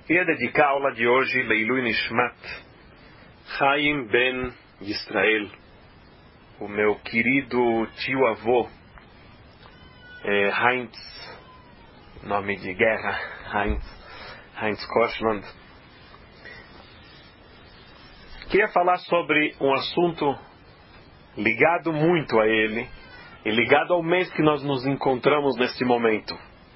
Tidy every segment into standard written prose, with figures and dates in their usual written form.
Queria dedicar a aula de hoje Leilui Nishmat Chaim Ben Yisrael, o meu querido tio-avô Heinz, nome de guerra, Heinz Koshland. Queria falar sobre um assunto ligado muito a ele e ligado ao mês que nós nos encontramos neste momento.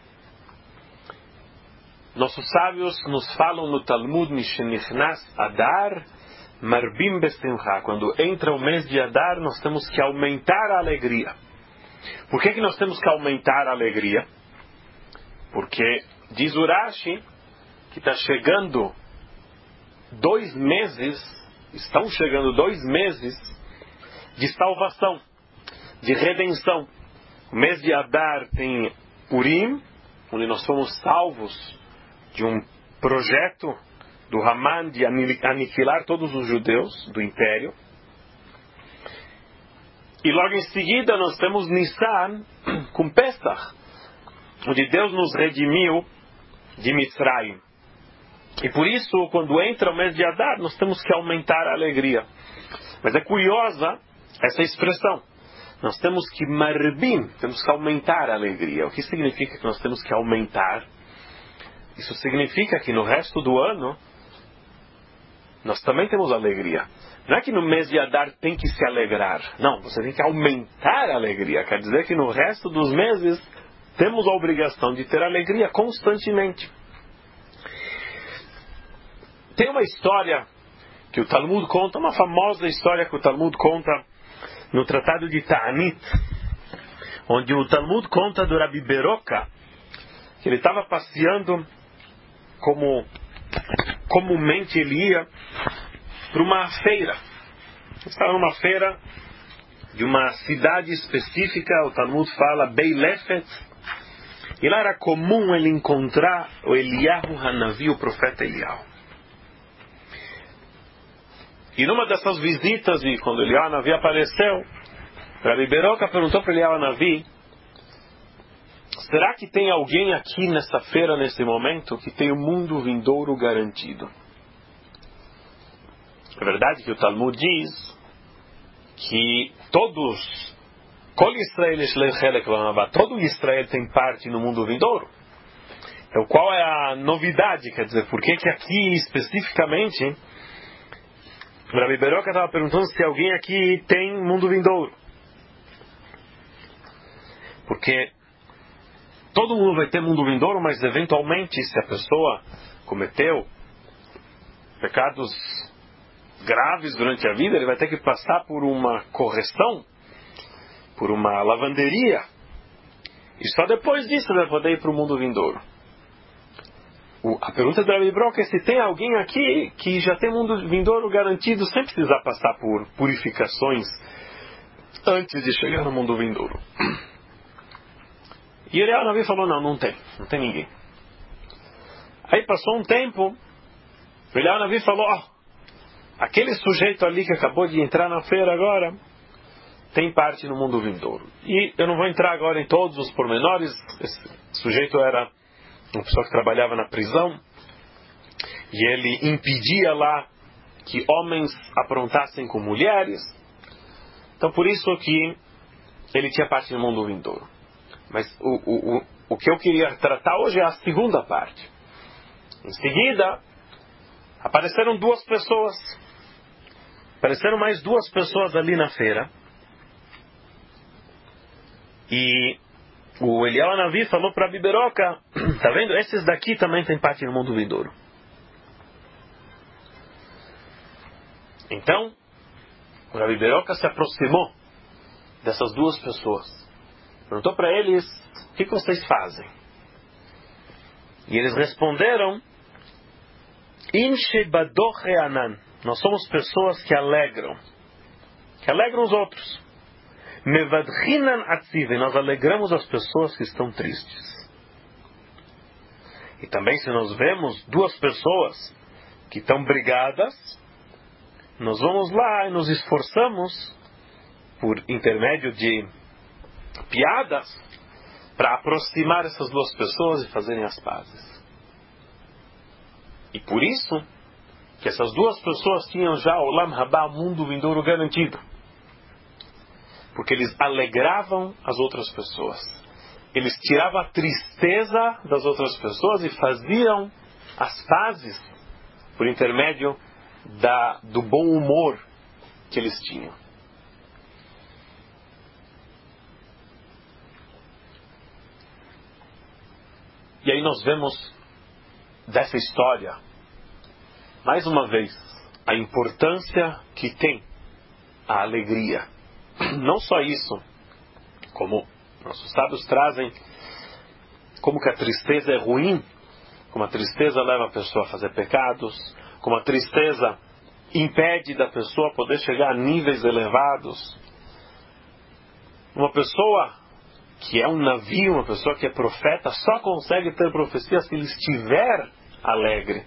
Nossos sábios nos falam no Talmud, Mishenichnas Adar Marbim Besimcha. Quando entra o mês de Adar, nós temos que aumentar a alegria. Por que nós temos que aumentar a alegria? Porque diz Urashi que estão chegando 2 meses de salvação, de redenção. O mês de Adar tem Purim, onde nós fomos salvos de um projeto do Haman de aniquilar todos os judeus do império. E logo em seguida nós temos Nissan com Pesach, onde Deus nos redimiu de Mitzrayim. E por isso, quando entra o mês de Adar, nós temos que aumentar a alegria. Mas é curiosa essa expressão. Nós temos que marbim, temos que aumentar a alegria. O que significa que nós temos que aumentar? Isso significa que no resto do ano nós também temos alegria. Não é que no mês de Adar tem que se alegrar. Não, você tem que aumentar a alegria. Quer dizer que no resto dos meses temos a obrigação de ter alegria constantemente. Tem uma história que o Talmud conta, uma famosa história que o Talmud conta no Tratado de Ta'anit, onde o Talmud conta do Rabi Beroka, que ele estava passeando como comumente ele ia para uma feira. Ele estava numa feira de uma cidade específica, o Talmud fala Beilefet, e lá era comum ele encontrar o Eliyahu Hanavi, o profeta Eliyahu. E numa dessas visitas, e quando Eliyahu Hanavi apareceu, Rabi Beroka perguntou para Eliyahu Hanavi: será que tem alguém aqui nessa feira, nesse momento, que tem o mundo vindouro garantido? É verdade que o Talmud diz que todo Israel tem parte no mundo vindouro. Então qual é a novidade? Quer dizer, por que aqui especificamente o Rabi Beroka estava perguntando se alguém aqui tem mundo vindouro? Porque todo mundo vai ter mundo vindouro, mas eventualmente, se a pessoa cometeu pecados graves durante a vida, ele vai ter que passar por uma correção, por uma lavanderia. E só depois disso ele vai poder ir para o mundo vindouro. A pergunta do Rabi Beroka é se tem alguém aqui que já tem mundo vindouro garantido sem precisar passar por purificações antes de chegar no mundo vindouro. E Eliyahu Hanavi falou: não tem ninguém. Aí passou um tempo, Eliyahu Hanavi falou: aquele sujeito ali que acabou de entrar na feira agora tem parte no mundo vindouro. E eu não vou entrar agora em todos os pormenores. Esse sujeito era uma pessoa que trabalhava na prisão e ele impedia lá que homens aprontassem com mulheres. Então por isso que ele tinha parte no mundo vindouro. Mas o que eu queria tratar hoje é a segunda parte. Em seguida, apareceram 2 pessoas. Apareceram mais 2 pessoas ali na feira. E o Eliyahu Hanavi falou para Rabi Beroka: tá vendo? Esses daqui também têm parte no mundo vindouro. Então, o Rabi Beroka se aproximou dessas 2 pessoas. Perguntou para eles: o que vocês fazem? E eles responderam: nós somos pessoas que alegram os outros. Mevadchinan atzive, nós alegramos as pessoas que estão tristes. E também, se nós vemos 2 pessoas que estão brigadas, nós vamos lá e nos esforçamos por intermédio de piadas para aproximar essas 2 pessoas e fazerem as pazes. E por isso que essas duas pessoas tinham já o Olam Haba, o mundo vindouro garantido. Porque eles alegravam as outras pessoas. Eles tiravam a tristeza das outras pessoas e faziam as pazes por intermédio do bom humor que eles tinham. E aí nós vemos dessa história, mais uma vez, a importância que tem a alegria. Não só isso, como nossos sábios trazem, como que a tristeza é ruim, como a tristeza leva a pessoa a fazer pecados, como a tristeza impede da pessoa poder chegar a níveis elevados. Uma pessoa que é um navio, uma pessoa que é profeta, só consegue ter profecia se ele estiver alegre.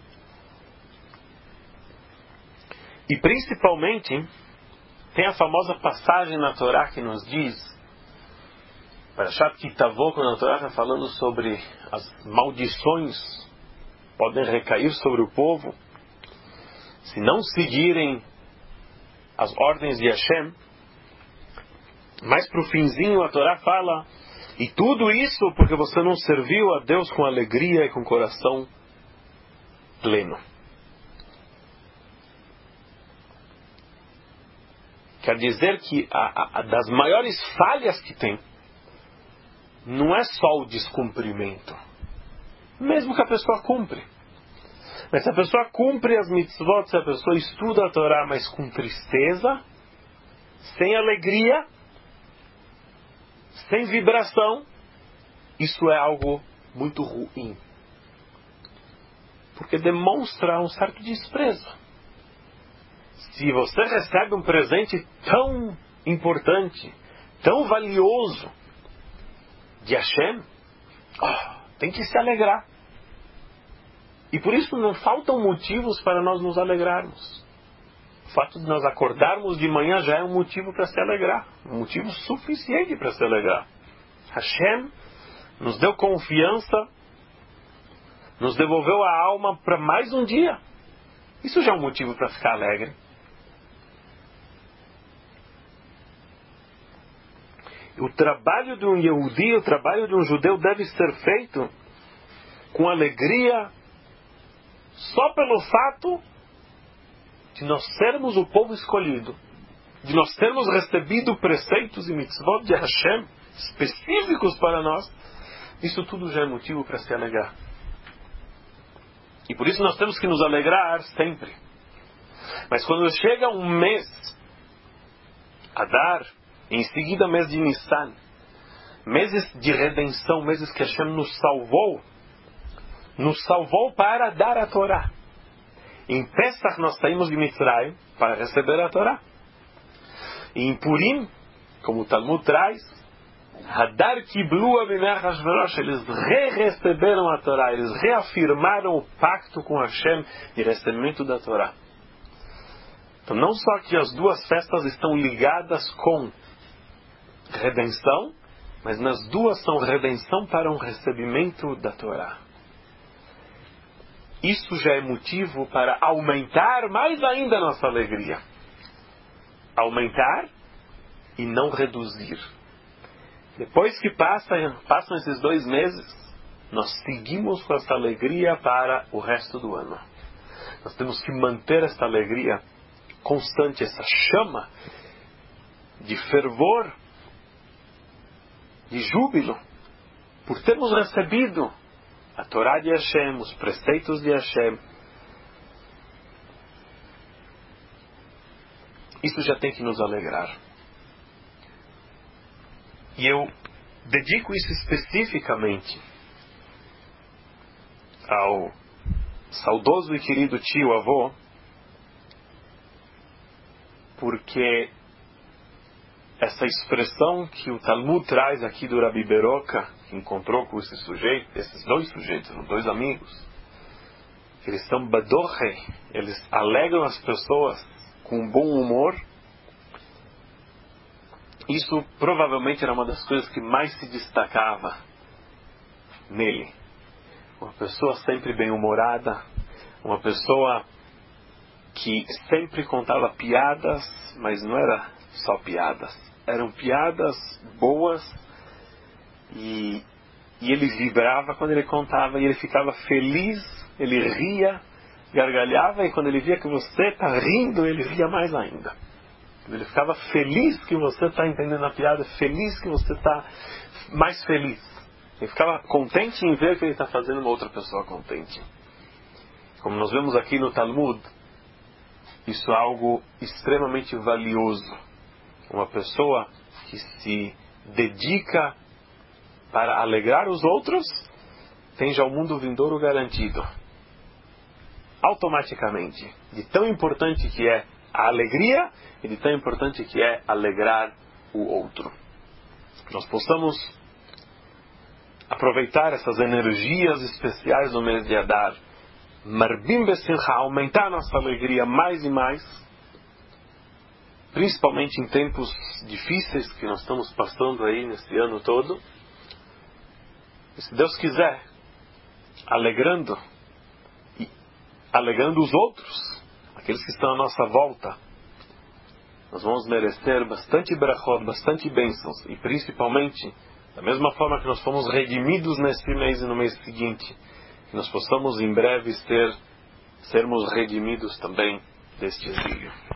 E principalmente, tem a famosa passagem na Torá que nos diz, Parashat Kitavó, quando a Torá está falando sobre as maldições podem recair sobre o povo, se não seguirem as ordens de Hashem. Mas para o finzinho a Torá fala, e tudo isso porque você não serviu a Deus com alegria e com coração pleno. Quer dizer que das maiores falhas que tem, não é só o descumprimento. Mesmo que a pessoa cumpre. Mas se a pessoa cumpre as mitzvot, se a pessoa estuda a Torá, mas com tristeza, sem alegria, sem vibração, isso é algo muito ruim. Porque demonstra um certo desprezo. Se você recebe um presente tão importante, tão valioso de Hashem, tem que se alegrar. E por isso não faltam motivos para nós nos alegrarmos. O fato de nós acordarmos de manhã já é um motivo para se alegrar. Um motivo suficiente para se alegrar. Hashem nos deu confiança, nos devolveu a alma para mais um dia. Isso já é um motivo para ficar alegre. O trabalho de um Yehudi, o trabalho de um judeu deve ser feito com alegria só pelo fato de nós sermos o povo escolhido, de nós termos recebido preceitos e mitzvot de Hashem específicos para nós. Isso tudo já é motivo para se alegrar. E por isso nós temos que nos alegrar sempre. Mas quando chega um mês Adar, em seguida mês de Nissan, meses de redenção, meses que Hashem nos salvou para dar a Torá. Em Pesach nós saímos de Mitzrayim para receber a Torá. E em Purim, como o Talmud traz, Hadar Kiblu Abimei Hashverosh, eles receberam a Torá, eles reafirmaram o pacto com Hashem de recebimento da Torá. Então não só que as duas festas estão ligadas com redenção, mas nas duas são redenção para um recebimento da Torá. Isso já é motivo para aumentar mais ainda a nossa alegria. Aumentar e não reduzir. Depois que passam esses 2 meses, nós seguimos com essa alegria para o resto do ano. Nós temos que manter essa alegria constante, essa chama de fervor, de júbilo, por termos recebido a Torá de Hashem, os preceitos de Hashem. Isso já tem que nos alegrar. E eu dedico isso especificamente ao saudoso e querido tio avô, porque essa expressão que o Talmud traz aqui do Rabi Beroka, que encontrou com esses 2 sujeitos, 2 amigos, eles são badorre, eles alegram as pessoas com bom humor. Isso provavelmente era uma das coisas que mais se destacava nele. Uma pessoa sempre bem-humorada, uma pessoa que sempre contava piadas, mas não era só piadas, eram piadas boas, e ele vibrava quando ele contava, e ele ficava feliz, ele ria, gargalhava, e quando ele via que você está rindo, ele ria mais ainda. Ele ficava feliz que você está entendendo a piada, feliz que você está mais feliz. Ele ficava contente em ver que ele está fazendo uma outra pessoa contente. Como nós vemos aqui no Talmud, isso é algo extremamente valioso. Uma pessoa que se dedica para alegrar os outros, tem já o mundo vindouro garantido. Automaticamente. De tão importante que é a alegria e de tão importante que é alegrar o outro. Nós possamos aproveitar essas energias especiais do mês de Adar, Marbim Besimcha, aumentar nossa alegria mais e mais, principalmente em tempos difíceis que nós estamos passando aí nesse ano todo. E se Deus quiser, alegrando os outros, aqueles que estão à nossa volta, nós vamos merecer bastante brachot, bastante bênçãos, e principalmente, da mesma forma que nós fomos redimidos nesse mês e no mês seguinte, que nós possamos em breve sermos redimidos também deste exílio.